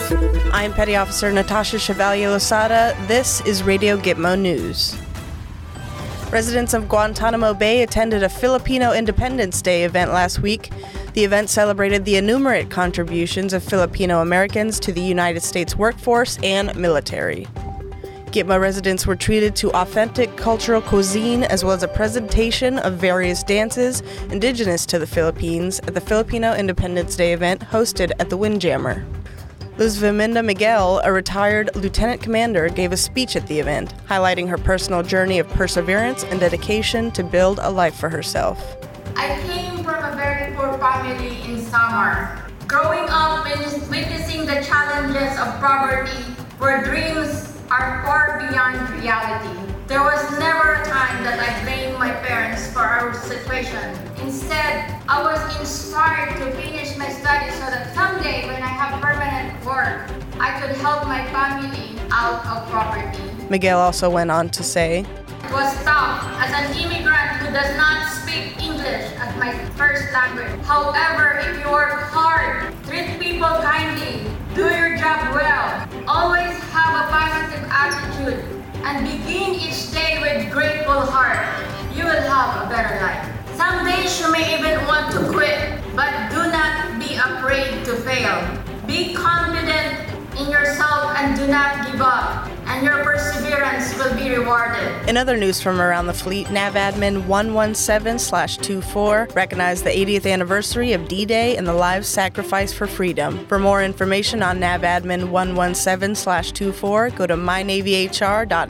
I'm Petty Officer Natasha Chevalier-Losada. This is Radio Gitmo News. Residents of Guantanamo Bay attended a Filipino Independence Day event last week. The event celebrated the innumerate contributions of Filipino Americans to the United States workforce and military. Gitmo residents were treated to authentic cultural cuisine as well as a presentation of various dances indigenous to the Philippines at the Filipino Independence Day event hosted at the Windjammer. Luz Viminda Miguel, a retired lieutenant commander, gave a speech at the event, highlighting her personal journey of perseverance and dedication to build a life for herself. I came from a very poor family in Samar. Growing up and witnessing the challenges of poverty, where dreams are far beyond reality. There was never a time that I blamed my parents for our situation. Instead, I was inspired to finish my studies so that someday when I have permanent work, I could help my family out of poverty. Miguel also went on to say, It was tough as an immigrant who does not speak English as my first language. However, if you work hard, treat people kindly, do your job well, always have a positive attitude, and begin each day with grateful heart, you will have a better life. Some days you may even want to quit, but do not be afraid to fail. Be confident in yourself and do not give up, and your perseverance will be rewarded. In other news from around the fleet, NAVADMIN 117/24 recognized the 80th anniversary of D-Day and the lives sacrificed for freedom. For more information on NAVADMIN 117/24, go to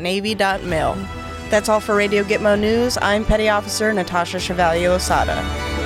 mynavyhr.navy.mil. That's all for Radio Gitmo News. I'm Petty Officer Natasha Chevalier-Losada.